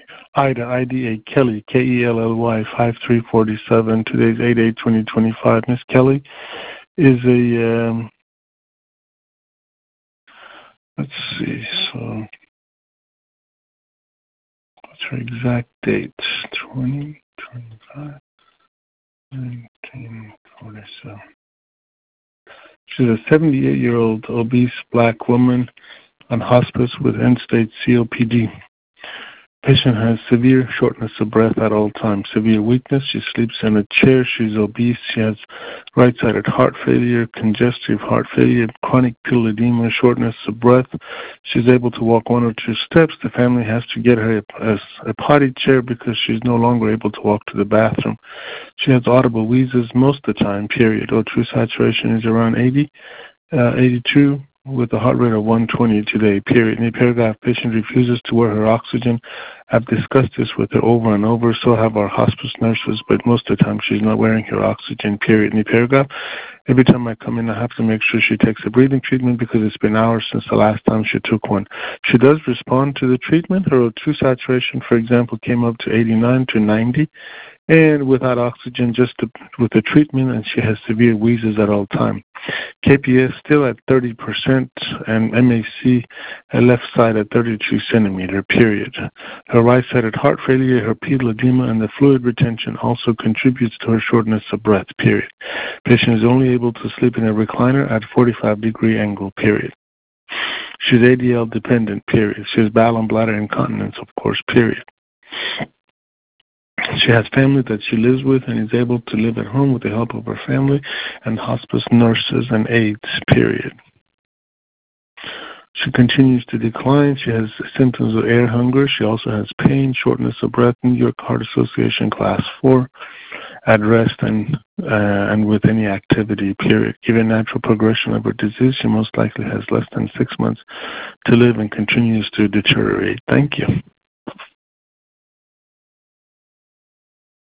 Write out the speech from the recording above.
Ida, IDA, Kelly, Kelly, 5347. Today's 8/8/2025. Miss Kelly is a, let's see, so what's her exact date? 2025, 1947. She's a 78-year-old obese black woman on hospice with end-stage COPD. Patient has severe shortness of breath at all times, severe weakness. She sleeps in a chair. She's obese. She has right-sided heart failure, congestive heart failure, chronic pupil edema, shortness of breath. She's able to walk 1 or 2 steps. The family has to get her a potty chair because she's no longer able to walk to the bathroom. She has audible wheezes most of the time, period. O2 saturation is around 82. With a heart rate of 120 today, period. In the paragraph, patient refuses to wear her oxygen. I've discussed this with her over and over, so have our hospice nurses, but most of the time she's not wearing her oxygen, period. In the paragraph, every time I come in, I have to make sure she takes a breathing treatment because it's been hours since the last time she took one. She does respond to the treatment. Her O2 saturation, for example, came up to 89 to 90. And without oxygen, just with the treatment, and she has severe wheezes at all time. KPS still at 30%, and MAC left side at 32 centimeter, period. Her right-sided heart failure, her pedal edema, and the fluid retention also contributes to her shortness of breath, period. Patient is only able to sleep in a recliner at 45-degree angle, period. She's ADL dependent, period. She has bowel and bladder incontinence, of course, period. She has family that she lives with and is able to live at home with the help of her family and hospice nurses and aides, period. She continues to decline. She has symptoms of air hunger. She also has pain, shortness of breath, New York Heart Association Class 4, at rest and with any activity, period. Given natural progression of her disease, she most likely has less than 6 months to live and continues to deteriorate. Thank you.